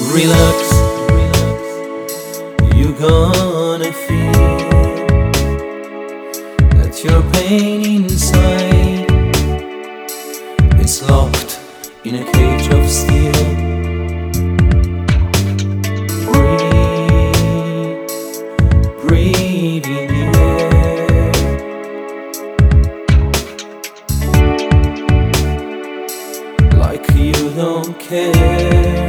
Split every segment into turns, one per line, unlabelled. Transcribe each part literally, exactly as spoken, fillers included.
Relax, you're gonna feel that your pain inside is locked in a cage of steel. Breathe, breathe in the air like you don't care.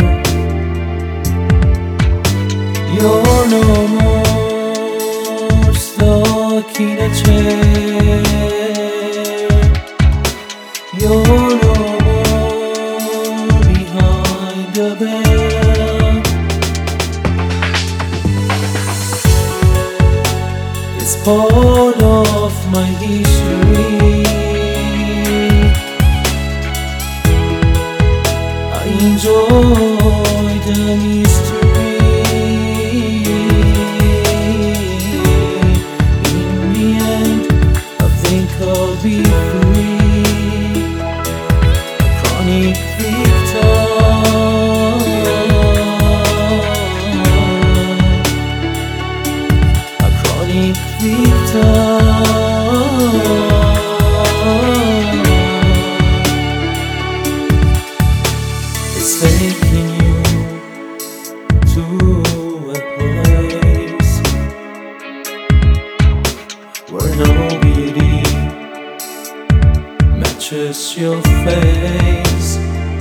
You're no more stuck in a chair. You're no more behind the bell. It's part of my history. I enjoy the mystery. I'll be free, a chronic victim, a chronic victim. It's taking you to a place where no beauty matches your face.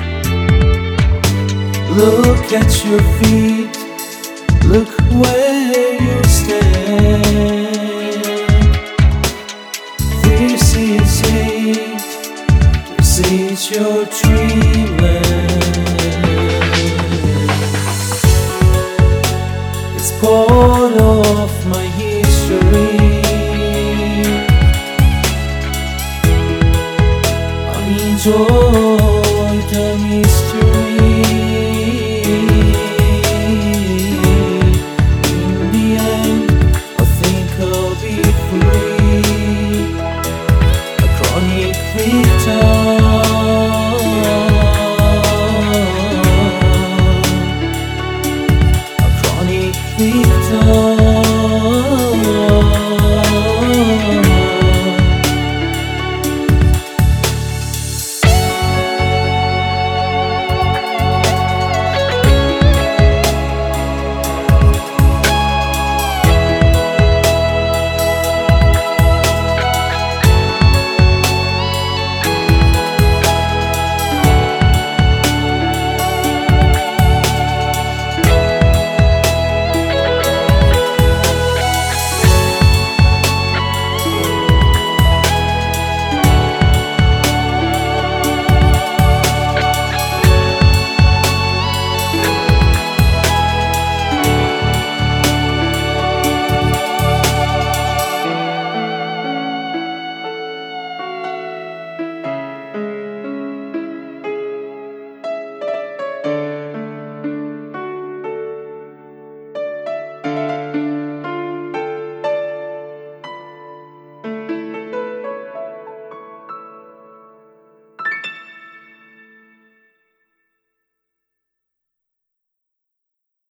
Look at your feet, look where you stand. This is it, this is your dream.